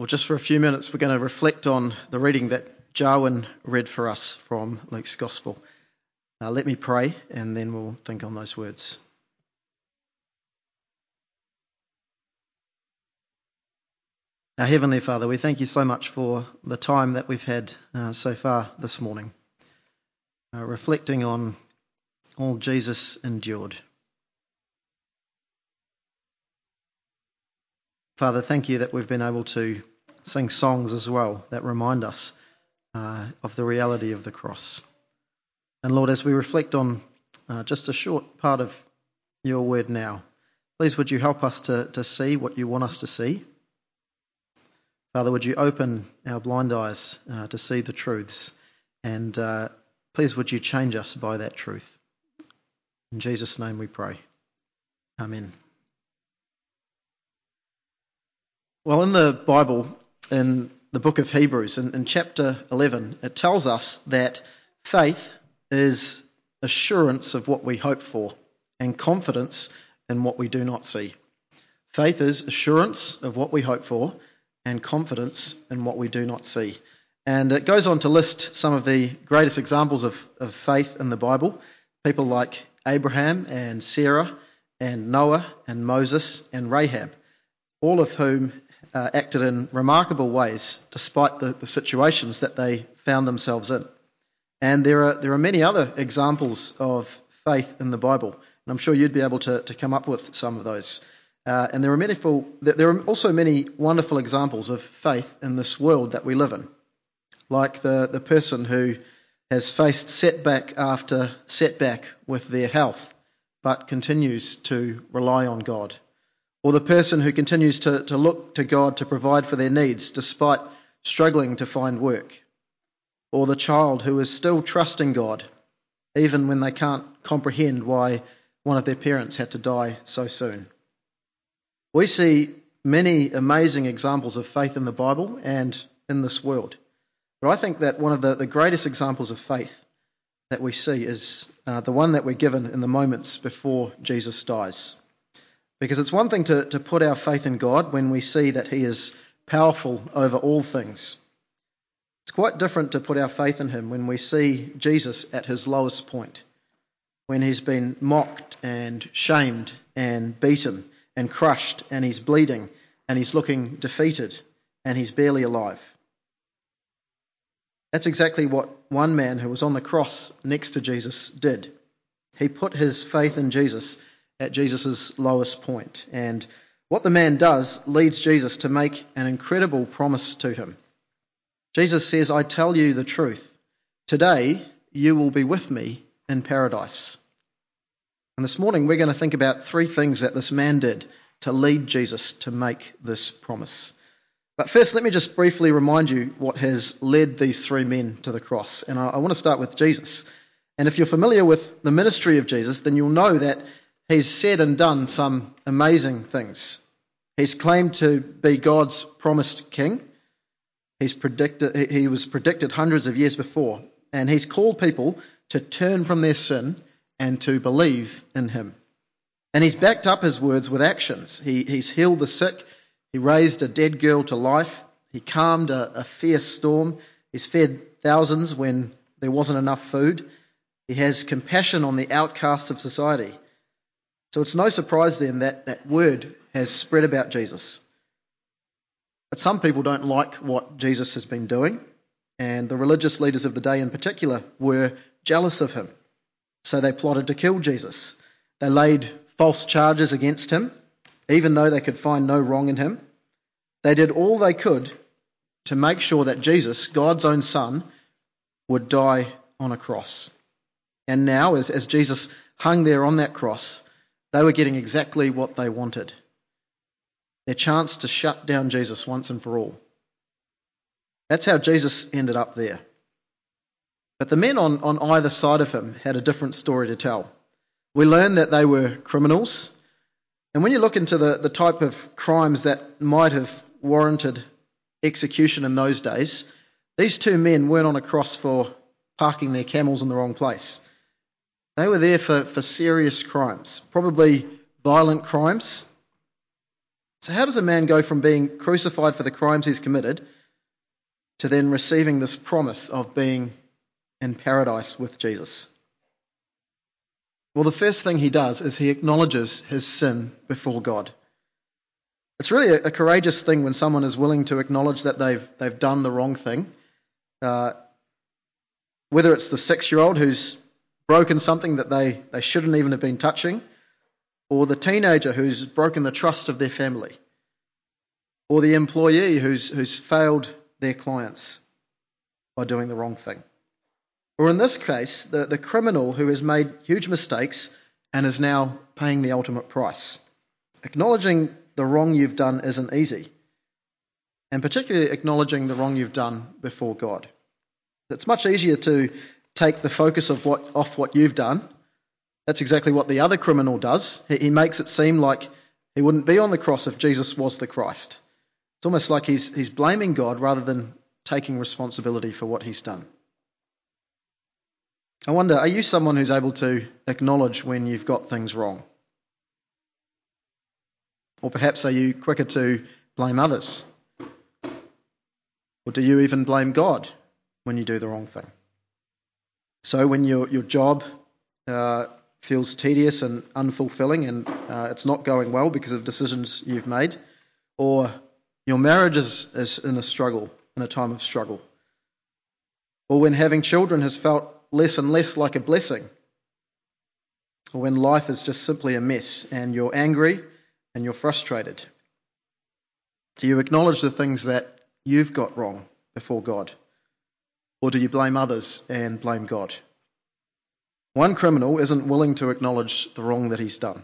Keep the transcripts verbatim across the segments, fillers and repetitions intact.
Well, just for a few minutes, we're going to reflect on the reading that Jarwin read for us from Luke's Gospel. Uh, let me pray, and then we'll think on those words. Our Heavenly Father, we thank you so much for the time that we've had uh, so far this morning, uh, reflecting on all Jesus endured. Father, thank you that we've been able to sing songs as well that remind us uh, of the reality of the cross. And Lord, as we reflect on uh, just a short part of your word now, please would you help us to, to see what you want us to see. Father, would you open our blind eyes uh, to see the truths, and uh, please would you change us by that truth. In Jesus' name we pray. Amen. Well, in the Bible, in the book of Hebrews, in, in chapter eleven, it tells us that faith is assurance of what we hope for and confidence in what we do not see. Faith is assurance of what we hope for and confidence in what we do not see. And it goes on to list some of the greatest examples of, of faith in the Bible. People like Abraham and Sarah and Noah and Moses and Rahab, all of whom uh, acted in remarkable ways despite the, the situations that they found themselves in. And there are there are many other examples of faith in the Bible, and I'm sure you'd be able to, to come up with some of those. Uh, and there are many full, there are also many wonderful examples of faith in this world that we live in, like the, the person who has faced setback after setback with their health, but continues to rely on God. Or the person who continues to, to look to God to provide for their needs despite struggling to find work. Or the child who is still trusting God, even when they can't comprehend why one of their parents had to die so soon. We see many amazing examples of faith in the Bible and in this world. But I think that one of the, the greatest examples of faith that we see is uh, the one that we're given in the moments before Jesus dies. Because it's one thing to, to put our faith in God when we see that he is powerful over all things. It's quite different to put our faith in him when we see Jesus at his lowest point, when he's been mocked and shamed and beaten and crushed, and he's bleeding and he's looking defeated and he's barely alive. That's exactly what one man who was on the cross next to Jesus did. He put his faith in Jesus at Jesus' lowest point. And what the man does leads Jesus to make an incredible promise to him. Jesus says, "I tell you the truth. Today you will be with me in paradise." And this morning we're going to think about three things that this man did to lead Jesus to make this promise. But first, let me just briefly remind you what has led these three men to the cross. And I, I want to start with Jesus. And if you're familiar with the ministry of Jesus, then you'll know that he's said and done some amazing things. He's claimed to be God's promised king. He's predicted, he was predicted hundreds of years before. And he's called people to turn from their sin and to believe in him. And he's backed up his words with actions. He, he's healed the sick. He raised a dead girl to life. He calmed a, a fierce storm. He's fed thousands when there wasn't enough food. He has compassion on the outcasts of society. So it's no surprise then that that word has spread about Jesus. But some people don't like what Jesus has been doing, and the religious leaders of the day in particular were jealous of him. So they plotted to kill Jesus. They laid false charges against him, even though they could find no wrong in him. They did all they could to make sure that Jesus, God's own son, would die on a cross. And now, as, as Jesus hung there on that cross, they were getting exactly what they wanted. Their chance to shut down Jesus once and for all. That's how Jesus ended up there. But the men on, on either side of him had a different story to tell. We learn that they were criminals. And when you look into the, the type of crimes that might have warranted execution in those days, these two men weren't on a cross for parking their camels in the wrong place. They were there for, for serious crimes, probably violent crimes. So how does a man go from being crucified for the crimes he's committed to then receiving this promise of being in paradise with Jesus? Well, the first thing he does is he acknowledges his sin before God. It's really a, a courageous thing when someone is willing to acknowledge that they've they've done the wrong thing. Uh, whether it's the six-year-old who's broken something that they, they shouldn't even have been touching, or the teenager who's broken the trust of their family, or the employee who's who's failed their clients by doing the wrong thing. Or in this case, the, the criminal who has made huge mistakes and is now paying the ultimate price. Acknowledging the wrong you've done isn't easy, and particularly acknowledging the wrong you've done before God. It's much easier to take the focus of what off what you've done. That's exactly what the other criminal does. He, he makes it seem like he wouldn't be on the cross if Jesus was the Christ. It's almost like he's he's blaming God rather than taking responsibility for what he's done. I wonder, are you someone who's able to acknowledge when you've got things wrong? Or perhaps are you quicker to blame others? Or do you even blame God when you do the wrong thing? So when your your job uh, feels tedious and unfulfilling and uh, it's not going well because of decisions you've made, or your marriage is, is in a struggle, in a time of struggle, or when having children has felt less and less like a blessing, or when life is just simply a mess and you're angry and you're frustrated, do you acknowledge the things that you've got wrong before God? Or do you blame others and blame God? One criminal isn't willing to acknowledge the wrong that he's done.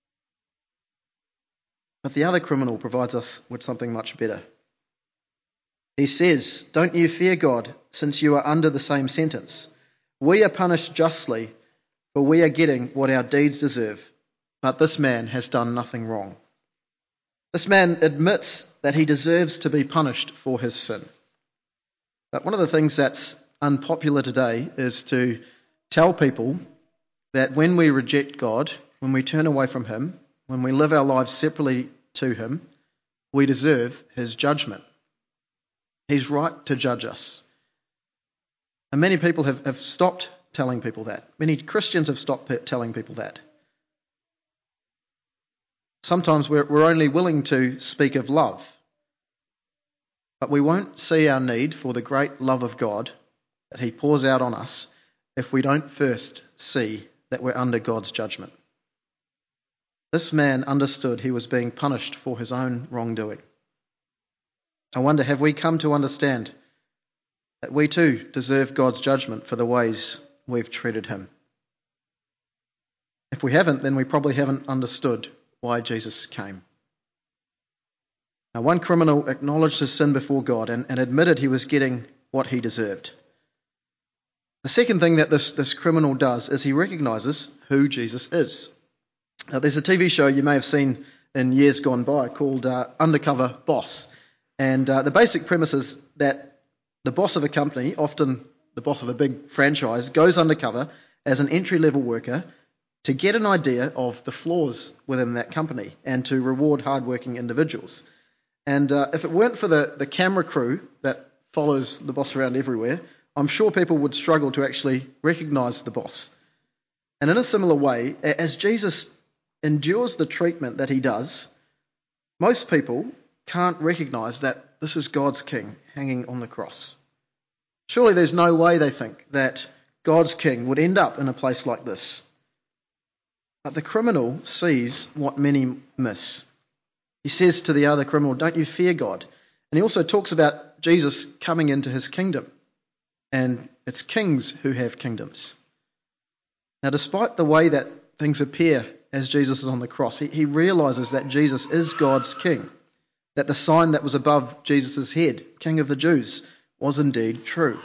But the other criminal provides us with something much better. He says, "Don't you fear God, since you are under the same sentence? We are punished justly, for we are getting what our deeds deserve. But this man has done nothing wrong." This man admits that he deserves to be punished for his sin. But one of the things that's unpopular today is to tell people that when we reject God, when we turn away from him, when we live our lives separately to him, we deserve his judgment. He's right to judge us. And many people have, have stopped telling people that. Many Christians have stopped telling people that. Sometimes we're, we're only willing to speak of love, but we won't see our need for the great love of God that he pours out on us if we don't first see that we're under God's judgment. This man understood he was being punished for his own wrongdoing. I wonder, have we come to understand that we too deserve God's judgment for the ways we've treated him? If we haven't, then we probably haven't understood why Jesus came. Now, one criminal acknowledged his sin before God and, and admitted he was getting what he deserved. The second thing that this, this criminal does is he recognises who Jesus is. Now, there's a T V show you may have seen in years gone by called uh, Undercover Boss. And uh, the basic premise is that the boss of a company, often the boss of a big franchise, goes undercover as an entry-level worker to get an idea of the flaws within that company and to reward hard-working individuals. And uh, if it weren't for the, the camera crew that follows the boss around everywhere, I'm sure people would struggle to actually recognise the boss. And in a similar way, as Jesus endures the treatment that he does, most people can't recognise that this is God's king hanging on the cross. Surely there's no way, they think, that God's king would end up in a place like this. But the criminal sees what many miss. He says to the other criminal, "Don't you fear God?" And he also talks about Jesus coming into his kingdom. And it's kings who have kingdoms. Now, despite the way that things appear as Jesus is on the cross, he, he realises that Jesus is God's king, that the sign that was above Jesus' head, King of the Jews, was indeed true.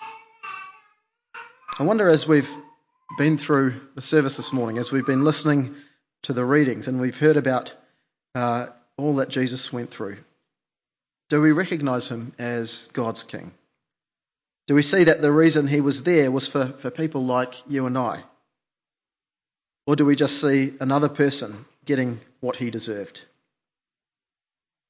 I wonder, as we've been through the service this morning, as we've been listening to the readings and we've heard about uh, all that Jesus went through, do we recognise him as God's king? Do we see that the reason he was there was for, for people like you and I? Or do we just see another person getting what he deserved?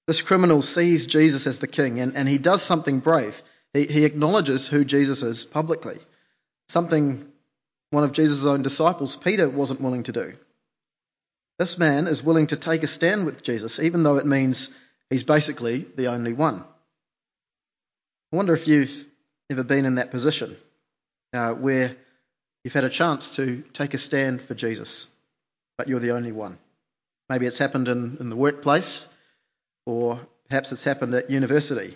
This criminal sees Jesus as the king, and, and he does something brave. He, he acknowledges who Jesus is publicly, something one of Jesus' own disciples, Peter, wasn't willing to do. This man is willing to take a stand with Jesus, even though it means he's basically the only one. I wonder if you've ever been in that position uh, where you've had a chance to take a stand for Jesus, but you're the only one. Maybe it's happened in, in the workplace, or perhaps it's happened at university,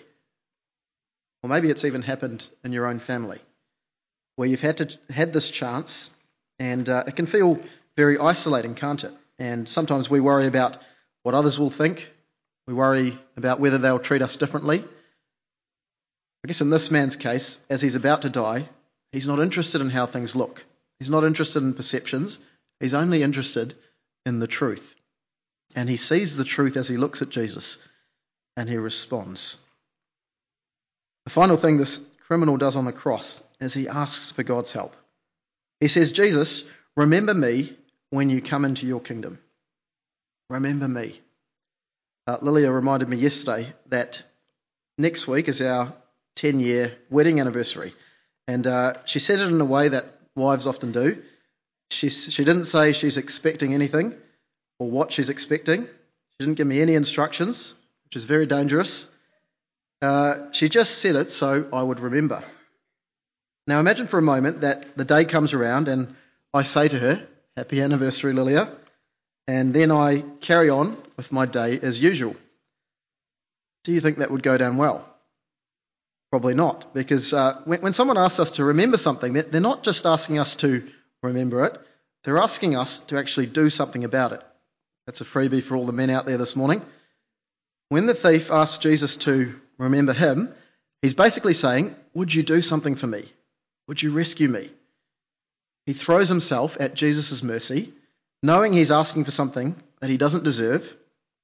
or maybe it's even happened in your own family, where you've had to had this chance, and uh, it can feel very isolating, can't it? And sometimes we worry about what others will think. We worry about whether they'll treat us differently. I guess in this man's case, as he's about to die, he's not interested in how things look. He's not interested in perceptions. He's only interested in the truth. And he sees the truth as he looks at Jesus, and he responds. The final thing this criminal does on the cross is he asks for God's help. He says, Jesus, remember me when you come into your kingdom. Remember me. Uh, Lilia reminded me yesterday that next week is our ten-year wedding anniversary. And uh, she said it in a way that wives often do. She, she didn't say she's expecting anything or what she's expecting. She didn't give me any instructions, which is very dangerous. Uh, she just said it so I would remember. Now imagine for a moment that the day comes around and I say to her, happy anniversary, Lilia, and then I carry on with my day as usual. Do you think that would go down well? Probably not, because uh, when, when someone asks us to remember something, they're, they're not just asking us to remember it, they're asking us to actually do something about it. That's a freebie for all the men out there this morning. When the thief asks Jesus to remember him, he's basically saying, would you do something for me? Would you rescue me? He throws himself at Jesus' mercy, knowing he's asking for something that he doesn't deserve,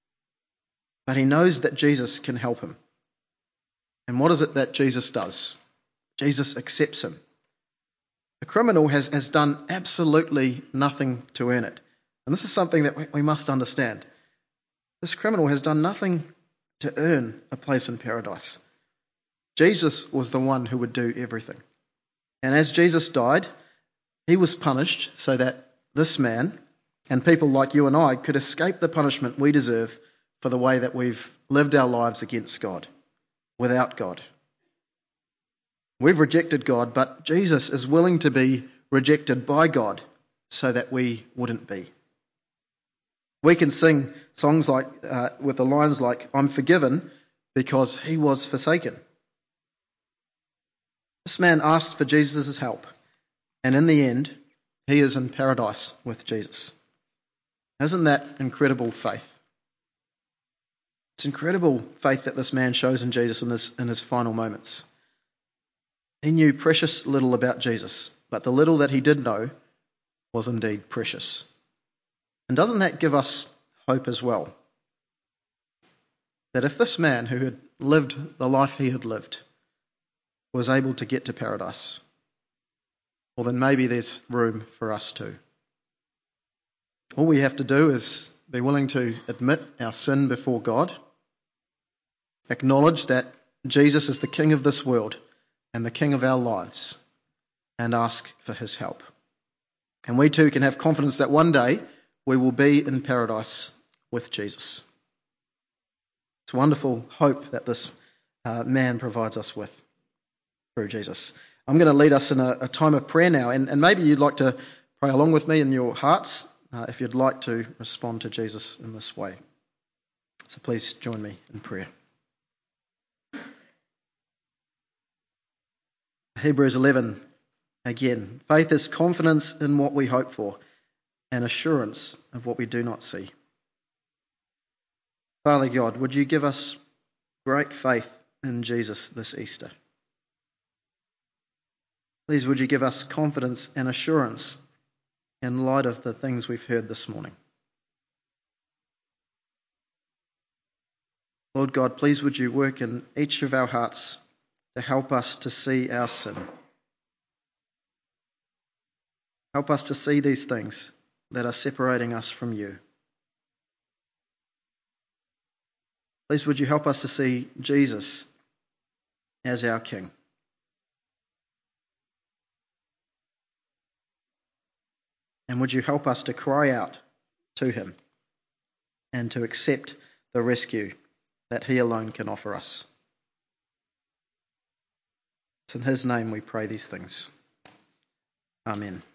but he knows that Jesus can help him. And what is it that Jesus does? Jesus accepts him. The criminal has, has done absolutely nothing to earn it. And this is something that we, we must understand. This criminal has done nothing to earn a place in paradise. Jesus was the one who would do everything. And as Jesus died, he was punished so that this man and people like you and I could escape the punishment we deserve for the way that we've lived our lives against God, without God. We've rejected God, but Jesus is willing to be rejected by God so that we wouldn't be. We can sing songs like uh, with the lines like, I'm forgiven because he was forsaken. This man asked for Jesus' help, and in the end, he is in paradise with Jesus. Isn't that incredible faith? It's incredible faith that this man shows in Jesus in his, in his final moments. He knew precious little about Jesus, but the little that he did know was indeed precious. And doesn't that give us hope as well? That if this man who had lived the life he had lived was able to get to paradise, well then maybe there's room for us too. All we have to do is be willing to admit our sin before God, acknowledge that Jesus is the King of this world and the King of our lives, and ask for his help. And we too can have confidence that one day we will be in paradise with Jesus. It's a wonderful hope that this uh, man provides us with through Jesus. I'm going to lead us in a, a time of prayer now, and, and maybe you'd like to pray along with me in your hearts uh, if you'd like to respond to Jesus in this way. So please join me in prayer. Hebrews eleven, again, faith is confidence in what we hope for and assurance of what we do not see. Father God, would you give us great faith in Jesus this Easter? Please would you give us confidence and assurance in light of the things we've heard this morning. Lord God, please would you work in each of our hearts to help us to see our sin. Help us to see these things that are separating us from you. Please would you help us to see Jesus as our King. And would you help us to cry out to him and to accept the rescue that he alone can offer us. It's in his name we pray these things. Amen.